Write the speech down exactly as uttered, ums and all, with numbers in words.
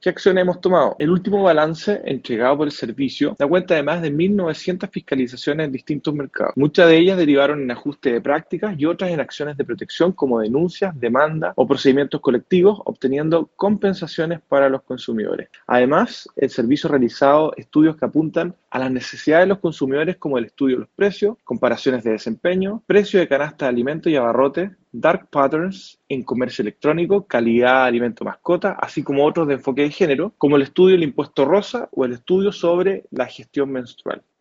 ¿Qué acciones hemos tomado? El último balance entregado por el servicio da cuenta de más de mil novecientas fiscalizaciones en distintos mercados. Muchas de ellas derivaron en ajuste de prácticas y otras en acciones de protección como denuncias, demandas o procedimientos colectivos, obteniendo compensaciones para los consumidores. Además, el servicio ha realizado estudios que apuntan a las necesidades de los consumidores, como el estudio de los precios, comparaciones de desempeño, precio de canasta de alimentos y abarrotes, dark patterns en comercio electrónico, calidad de alimento mascota, así como otros de enfoque de género, como el estudio del impuesto rosa o el estudio sobre la gestión menstrual.